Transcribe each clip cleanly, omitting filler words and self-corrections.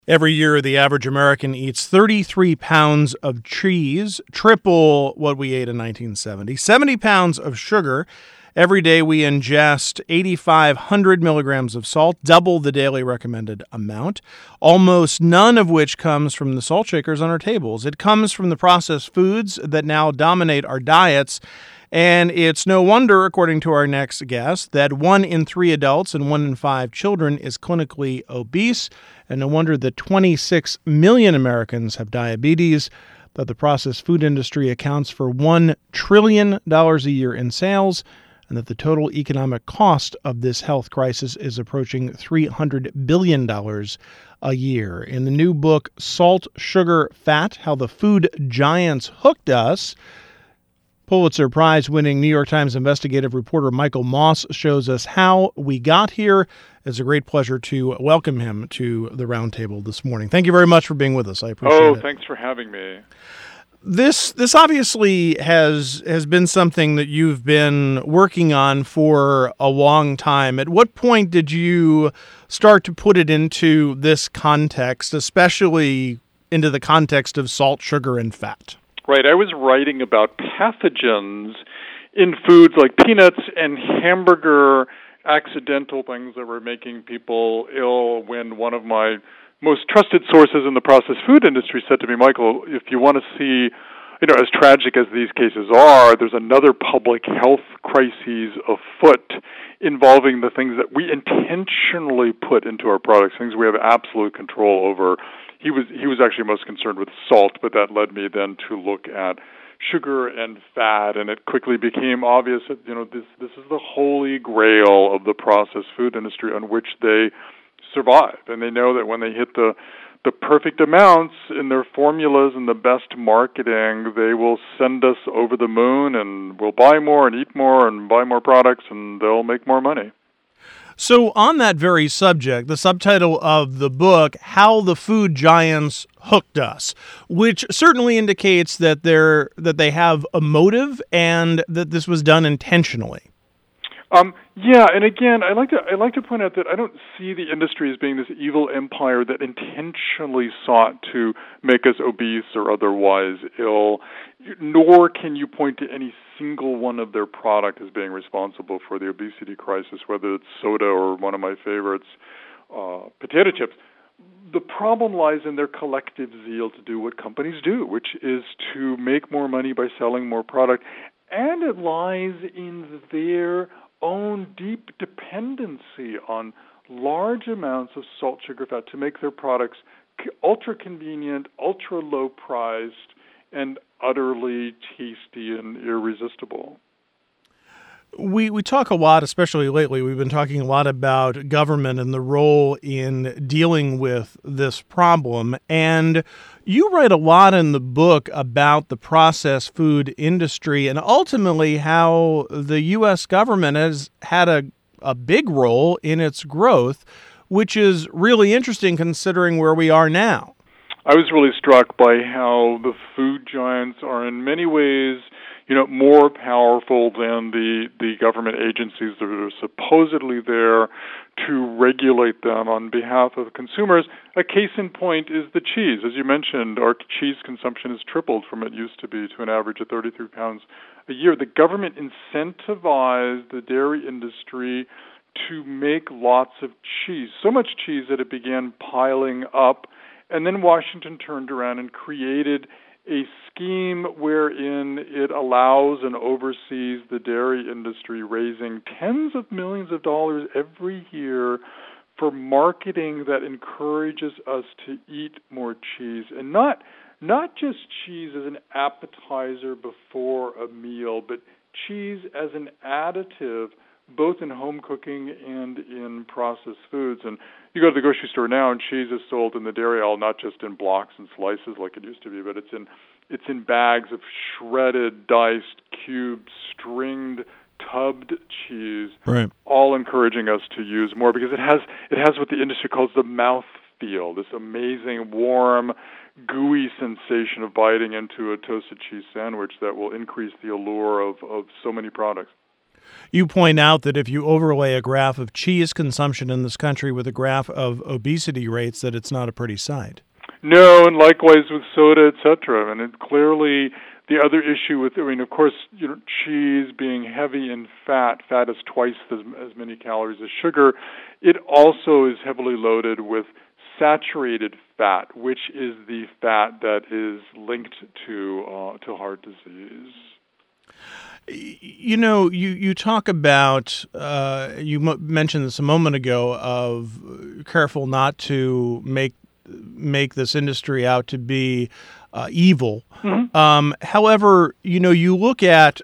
Every year, the average American eats 33 pounds of cheese, triple what we ate in 1970, 70 pounds of sugar. Every day, we ingest 8,500 milligrams of salt, double the daily recommended amount, almost none of which comes from the salt shakers on our tables. It comes from the processed foods that now dominate our diets. And it's no wonder, according to our next guest, that 1 in 3 adults and 1 in 5 children is clinically obese. And no wonder that 26 million Americans have diabetes, that the processed food industry accounts for $1 trillion a year in sales, and that the total economic cost of this health crisis is approaching $300 billion a year. In the new book, Salt, Sugar, Fat, How the Food Giants Hooked Us, Pulitzer Prize-winning New York Times investigative reporter Michael Moss shows us how we got here. It's a great pleasure to welcome him to the roundtable this morning. Thank you very much for being with us. I appreciate it. Thanks for having me. This obviously has been something that you've been working on for a long time. At what point did you start to put it into this context, especially into the context of salt, sugar, and fat? Right, I was writing about pathogens in foods like peanuts and hamburger, accidental things that were making people ill, when one of my most trusted sources in the processed food industry said to me, Michael, if you want to see, as tragic as these cases are, there's another public health crisis afoot involving the things that we intentionally put into our products, things we have absolute control over. He was actually most concerned with salt, but that led me then to look at sugar and fat, and it quickly became obvious that this is the holy grail of the processed food industry on which they survive, and they know that when they hit the perfect amounts in their formulas and the best marketing, they will send us over the moon, and we'll buy more and eat more and buy more products, and they'll make more money. So on that very subject, the subtitle of the book, How the Food Giants Hooked Us, which certainly indicates that they have a motive and that this was done intentionally. Yeah, and again, I like to point out that I don't see the industry as being this evil empire that intentionally sought to make us obese or otherwise ill, nor can you point to any single one of their product as being responsible for the obesity crisis, whether it's soda or one of my favorites, potato chips. The problem lies in their collective zeal to do what companies do, which is to make more money by selling more product, and it lies in their own deep dependency on large amounts of salt, sugar, fat to make their products ultra convenient, ultra low priced, and utterly tasty and irresistible. We talk a lot, especially lately, we've been talking a lot about government and the role in dealing with this problem. And you write a lot in the book about the processed food industry and ultimately how the U.S. government has had a big role in its growth, which is really interesting considering where we are now. I was really struck by how the food giants are in many ways more powerful than the government agencies that are supposedly there to regulate them on behalf of consumers. A case in point is the cheese. As you mentioned, our cheese consumption has tripled from it used to be to an average of 33 pounds a year. The government incentivized the dairy industry to make lots of cheese, so much cheese that it began piling up, and then Washington turned around and created a scheme wherein it allows and oversees the dairy industry raising tens of millions of dollars every year for marketing that encourages us to eat more cheese, and not just cheese as an appetizer before a meal, but cheese as an additive both in home cooking and in processed foods. And you go to the grocery store now, and cheese is sold in the dairy aisle not just in blocks and slices like it used to be, but it's in bags of shredded, diced, cubed, stringed, tubbed cheese, right, all encouraging us to use more because it has what the industry calls the mouth feel, this amazing, warm, gooey sensation of biting into a toasted cheese sandwich that will increase the allure of so many products. You point out that if you overlay a graph of cheese consumption in this country with a graph of obesity rates, that it's not a pretty sight. No, and likewise with soda, etc. And it clearly, the other issue with, of course, cheese being heavy in fat is twice as many calories as sugar. It also is heavily loaded with saturated fat, which is the fat that is linked to heart disease. You talk about, you mentioned this a moment ago, of careful not to make this industry out to be evil. Mm-hmm. However, you look at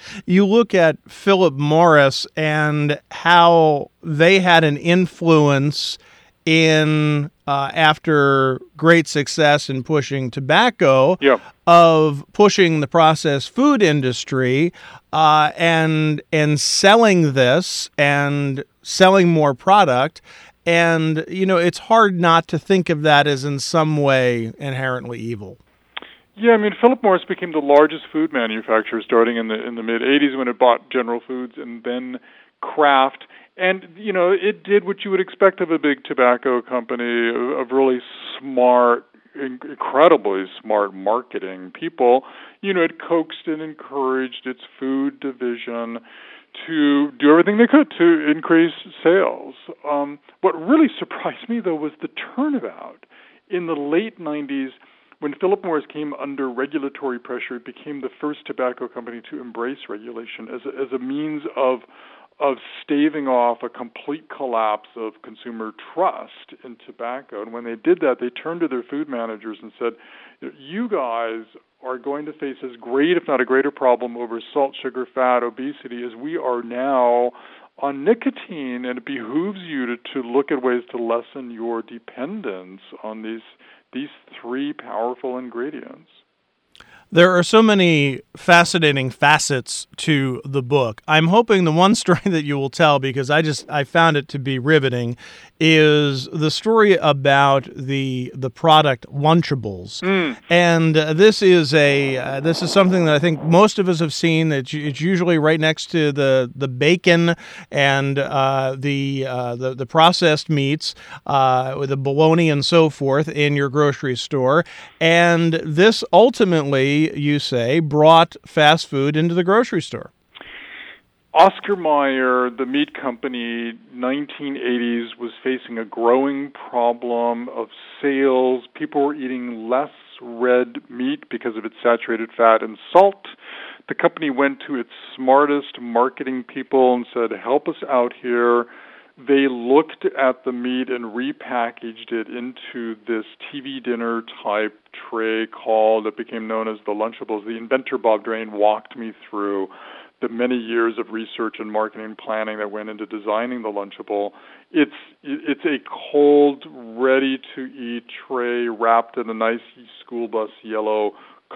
Philip Morris and how they had an influence in after great success in pushing tobacco, of pushing the processed food industry and selling this and selling more product. And, it's hard not to think of that as in some way inherently evil. Yeah, Philip Morris became the largest food manufacturer starting in the mid-'80s when it bought General Foods and then Kraft. And, it did what you would expect of a big tobacco company, of really smart, incredibly smart marketing people. It coaxed and encouraged its food division to do everything they could to increase sales. What really surprised me, though, was the turnabout. In the late 90s, when Philip Morris came under regulatory pressure, it became the first tobacco company to embrace regulation as a means of staving off a complete collapse of consumer trust in tobacco. And when they did that, they turned to their food managers and said, you guys are going to face as great, if not a greater problem over salt, sugar, fat, obesity as we are now on nicotine, and it behooves you to look at ways to lessen your dependence on these three powerful ingredients. There are so many fascinating facets to the book. I'm hoping the one story that you will tell, because I found it to be riveting, is the story about the product Lunchables. And this is something that I think most of us have seen. It's usually right next to the bacon and the processed meats, with the bologna and so forth in your grocery store. And this ultimately, you say, brought fast food into the grocery store. Oscar Mayer, the meat company, 1980s, was facing a growing problem of sales. People were eating less red meat because of its saturated fat and salt. The company went to its smartest marketing people and said, help us out here. They looked at the meat and repackaged it into this TV dinner type tray that became known as the Lunchables. The inventor, Bob Drain, walked me through the many years of research and marketing planning that went into designing the Lunchable. It's a cold, ready-to-eat tray wrapped in a nice school bus yellow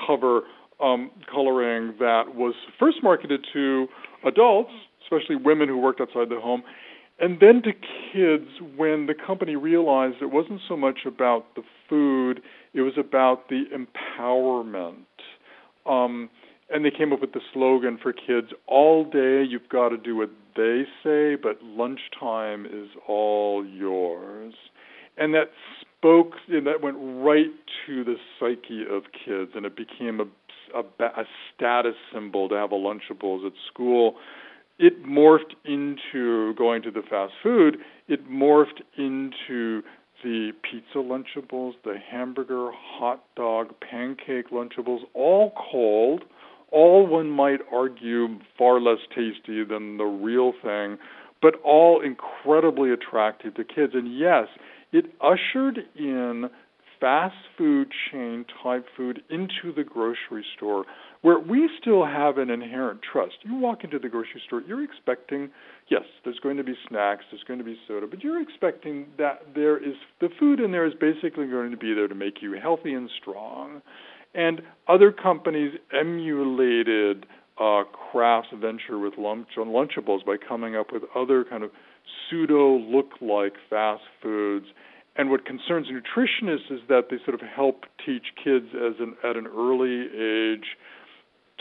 coloring that was first marketed to adults, especially women who worked outside the home, and then to kids when the company realized it wasn't so much about the food, it was about the empowerment. And they came up with the slogan for kids, all day you've got to do what they say, but lunchtime is all yours. And that went right to the psyche of kids, and it became a status symbol to have a Lunchables at school. It morphed into going to the fast food. It morphed into the pizza Lunchables, the hamburger, hot dog, pancake Lunchables, all cold, all, one might argue, far less tasty than the real thing, but all incredibly attractive to kids. And yes, it ushered in fast food chain type food into the grocery store, where we still have an inherent trust. You walk into the grocery store, you're expecting, yes, there's going to be snacks, there's going to be soda, but you're expecting that the food in there is basically going to be there to make you healthy and strong. And other companies emulated Kraft's venture with Lunchables by coming up with other kind of pseudo-look-like fast foods. And what concerns nutritionists is that they sort of help teach kids at an early age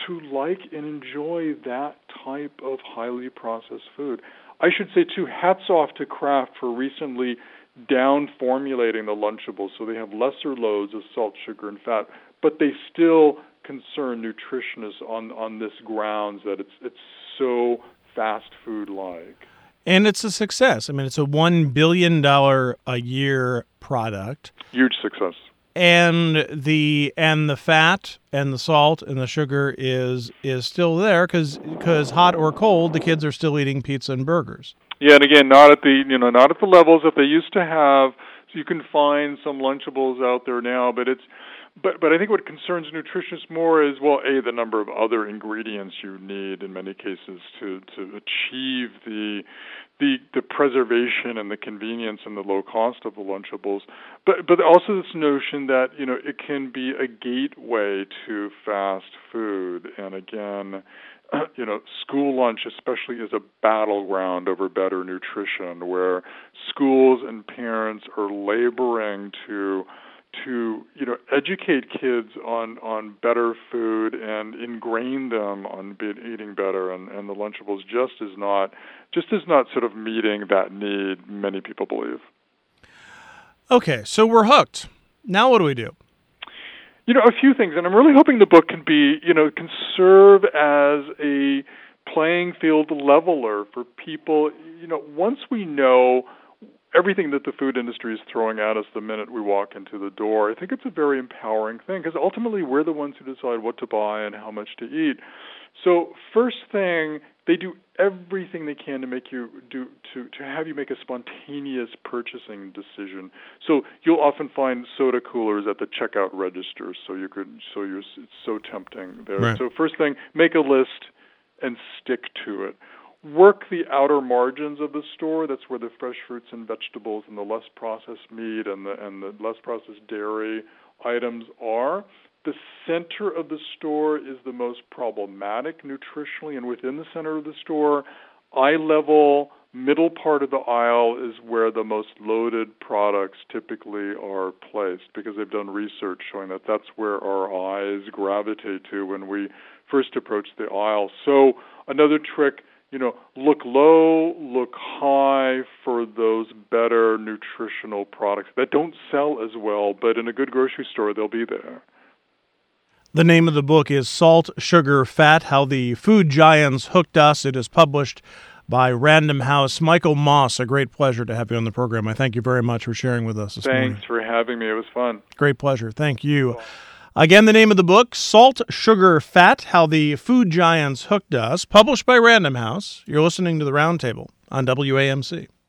like and enjoy that type of highly processed food. I should say, too, hats off to Kraft for recently down-formulating the Lunchables so they have lesser loads of salt, sugar, and fat, but they still concern nutritionists on this grounds that it's so fast food-like. And it's a success. I mean, it's a $1 billion a year product. Huge success. And the fat and the salt and the sugar is still there because hot or cold, the kids are still eating pizza and burgers. Yeah, and again, not at the levels that they used to have. So you can find some Lunchables out there now, but I think what concerns nutritionists more is, well, the number of other ingredients you need in many cases to achieve the preservation and the convenience and the low cost of the Lunchables, but also this notion that it can be a gateway to fast food, and again, school lunch especially is a battleground over better nutrition, where schools and parents are laboring to educate kids on better food and ingrain them on eating better, and the Lunchables just is not sort of meeting that need, many people believe. Okay, so we're hooked. Now what do we do? A few things, and I'm really hoping the book can can serve as a playing field leveler for people. Once we know everything that the food industry is throwing at us the minute we walk into the door, I think it's a very empowering thing, because ultimately we're the ones who decide what to buy and how much to eat. So first thing, they do everything they can to make you to have you make a spontaneous purchasing decision. So you'll often find soda coolers at the checkout register, it's so tempting there. Right. So first thing, make a list and stick to it. Work the outer margins of the store. That's where the fresh fruits and vegetables and the less processed meat and the less processed dairy items are. The center of the store is the most problematic nutritionally, and within the center of the store, eye level, middle part of the aisle is where the most loaded products typically are placed, because they've done research showing that that's where our eyes gravitate to when we first approach the aisle. So another trick, look low, look high for those better nutritional products that don't sell as well, but in a good grocery store, they'll be there. The name of the book is Salt, Sugar, Fat, How the Food Giants Hooked Us. It is published by Random House. Michael Moss, a great pleasure to have you on the program. I thank you very much for sharing with us this morning. Thanks for having me. It was fun. Great pleasure. Thank you. Again, the name of the book, Salt, Sugar, Fat, How the Food Giants Hooked Us, published by Random House. You're listening to The Roundtable on WAMC.